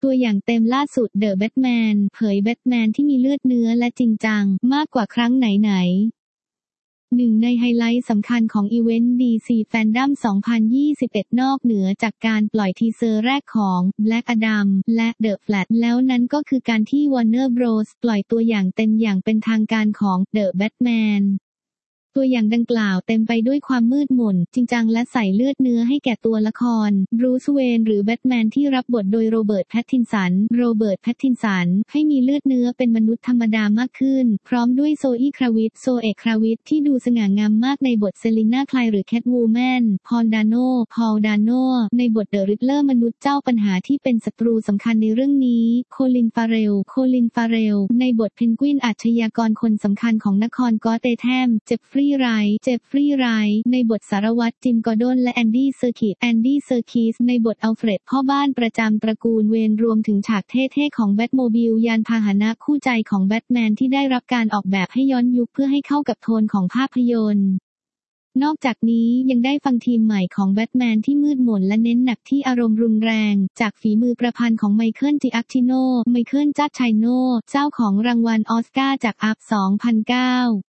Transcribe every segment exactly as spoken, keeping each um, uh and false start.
ตัวอย่างเต็มล่าสุด The Batman เผยแบทแมนที่มีเลือดเนื้อและจริงจังมากกว่าครั้งไหนๆหนึ่งในไฮไลท์สำคัญของอีเวนต์ ดี ซี Fandom สองพันยี่สิบเอ็ด นอกเหนือจากการปล่อยทีเซอร์แรกของ Black Adam และ The Flash แล้วนั้นก็คือการที่ Warner Bros ปล่อยตัวอย่างเต็มอย่างเป็นทางการของ The Batmanตัวอย่างดังกล่าวเต็มไปด้วยความมืดมนจริงจังและใส่เลือดเนื้อให้แก่ตัวละครบรูซเวนหรือแบทแมนที่รับบทโดยโรเบิร์ตแพตตินสันโรเบิร์ตแพตตินสันให้มีเลือดเนื้อเป็นมนุษย์ธรรมดามากขึ้นพร้อมด้วยโซอีคราวิทโซเอกคราวิทที่ดูสง่างามมากในบทเซลิน่าไคลหรือแคทวูแมนพอลดาโนพอลดาโนในบทเดอะริดเลอร์มนุษย์เจ้าปัญหาที่เป็นศัตรูสำคัญในเรื่องนี้โคลินฟาเรลโคลินฟาเรลในบทเพนกวินอาชญากรคนสำคัญของนครกอเตแธมเจฟฟรีย์ไรท์เจฟฟรีย์ไรท์ในบทสารวัตรจิมกอร์ดอนและแอนดี้เซอร์คิสแอนดี้เซอร์คิสในบทอัลเฟรดพ่อบ้านประจำตระกูลเวนรวมถึงฉากเท่ๆของแบทโมบิลยานพาหนะคู่ใจของแบทแมนที่ได้รับการออกแบบให้ย้อนยุคเพื่อให้เข้ากับโทนของภาพยนตร์นอกจากนี้ยังได้ฟังทีมใหม่ของแบทแมนที่มืดมนและเน้นหนักที่อารมณ์รุนแรงจากฝีมือประพันธ์ของไมเคิลจิอัคชิโนไมเคิลจัดชัยโนเจ้าของรางวัลออสการ์จากอัพ สองพันเก้า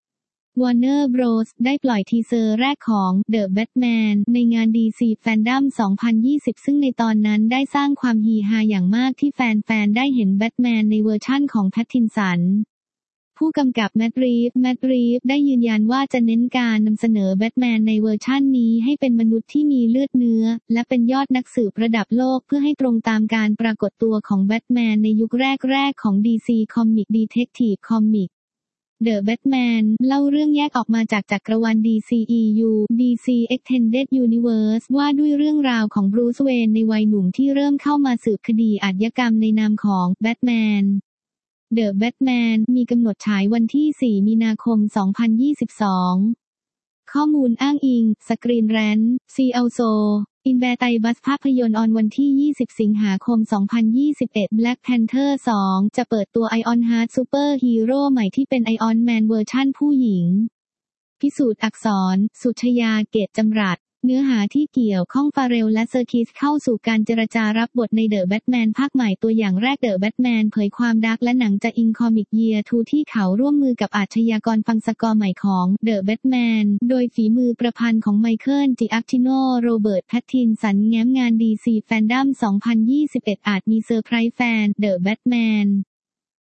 Warner Bros ได้ปล่อยทีเซอร์แรกของ The Batman ในงาน ดี ซี Fandom สองพันยี่สิบซึ่งในตอนนั้นได้สร้างความฮือฮาอย่างมากที่แฟนๆได้เห็นแบทแมนในเวอร์ชั่นของแพตตินสันผู้กำกับแมตต์รีฟส์แมตต์รีฟส์ได้ยืนยันว่าจะเน้นการนำเสนอแบทแมนในเวอร์ชั่นนี้ให้เป็นมนุษย์ที่มีเลือดเนื้อและเป็นยอดนักสืบระดับโลกเพื่อให้ตรงตามการปรากฏตัวของแบทแมนในยุคแรกๆของ ดี ซี Comic Detective Comics The Batman เล่าเรื่องแยกออกมาจากจักรวาล ดี ซี อี ยู ดี ซี Extended Universe ว่าด้วยเรื่องราวของบรูซเวนในวัยหนุ่มที่เริ่มเข้ามาสืบคดีอาชญากรรมในนามของแบทแมน The Batman มีกำหนดฉายวันที่ สี่ มีนาคม สองพันยี่สิบสอง ข้อมูลอ้างอิง Screen Rant ซี Alsoอินแบร์ไตบัสภาพยนตร์ออนวันที่ ยี่สิบ สิงหาคม สองพันยี่สิบเอ็ด Black Panther สอง จะเปิดตัว Iron Heart ซูเปอร์ฮีโร่ใหม่ที่เป็น Iron Man เวอร์ชั่นผู้หญิงพิสูจน์อักษรสุชยาเกตจำรัดเนื้อหาที่เกี่ยวข้องฟาเรลและเซอร์คิสเข้าสู่การเจรจารับบทในเดอะแบทแมนภาคใหม่ตัวอย่างแรกเดอะแบทแมนเผยความดาร์กและหนังจะอิงคอมิกเยียร์ทูที่เขาร่วมมือกับอาชญากรฟังสกอร์ใหม่ของเดอะแบทแมนโดยฝีมือประพันธ์ของไมเคิลจิอัคชิโนโรเบิร์ตแพตตินสันแง้มงาน ดี ซี Fandom สองพันยี่สิบเอ็ดอาจมีเซอร์ไพรส์แฟนเดอะแบทแมน